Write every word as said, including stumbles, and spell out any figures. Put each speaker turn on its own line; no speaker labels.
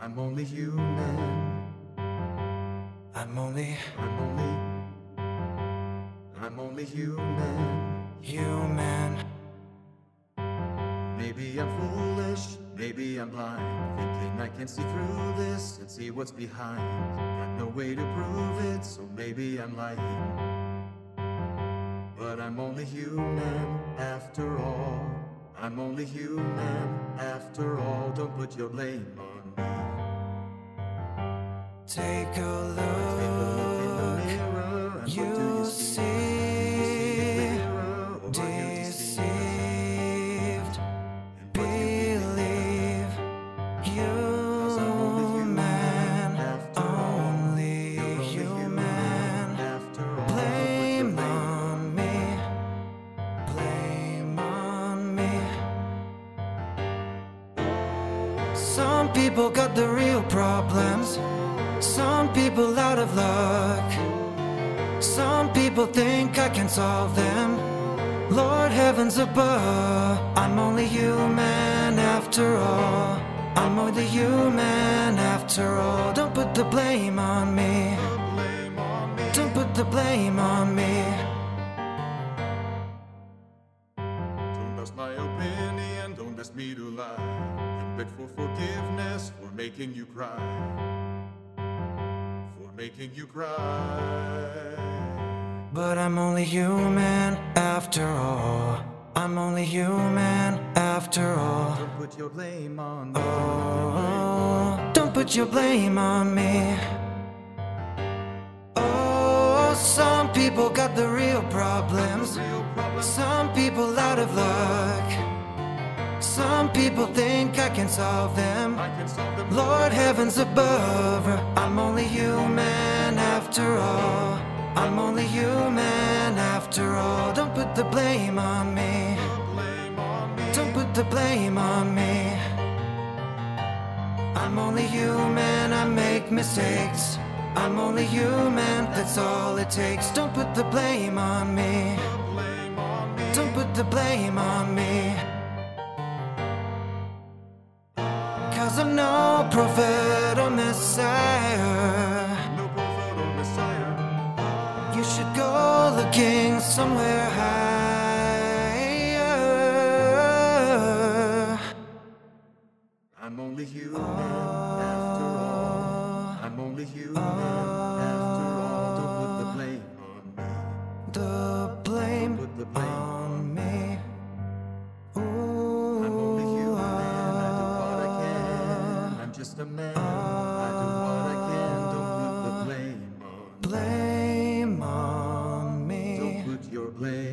I'm only human.
I'm only,
I'm only, I'm only human.
human.
Maybe I'm foolish, maybe I'm blind, thinking I can see through this and see what's behind. Got no way to prove it, so maybe I'm lying. But I'm only human after all. I'm only human after all. Don't put your blame on me.
Take a
Take a look in the
look,
mirror and what do
you
you see?
see,
Clearer, or are you
deceived.
in what you
Believe,
Cause I'm only
human,
after all.
only
You're only
human.
after all.
Blame
Don't put your
on me, blame on me. Some people got the real problems, some people out of luck. Some people think I can solve them. Lord heavens above, I'm only human after all. I'm only human after all. Don't put the blame on me.
blame on me.
Don't put the blame on me.
Don't ask my opinion, don't ask me to lie. And beg for forgiveness for making you cry. For making you cry.
But I'm only human after all. I'm only human after all.
Don't put your blame on me.
Oh, don't put your blame on me. Oh, some people got the real problems.
Real problem.
Some people out of luck. Some people think I can solve them.
I can solve them.
Lord heavens above, I'm only human after all. I'm only human after all. Don't put the blame on me.
Blame on me.
Don't put the blame on me. I'm only human, I make mistakes. I'm only human, that's all it takes. Don't put the blame on me.
Blame on me.
Don't put the blame on me. Cause I'm no prophet or messiah.
No prophet or messiah.
You should go looking somewhere higher.
I'm only human after all. I'm only human after all. Don't put the blame on me.
The blame
Put the blame
on me. Ooh,
I'm only human. I do what I can. I'm just a man. I do what I can. Don't put the blame on me.
blame on me.
Don't put your blame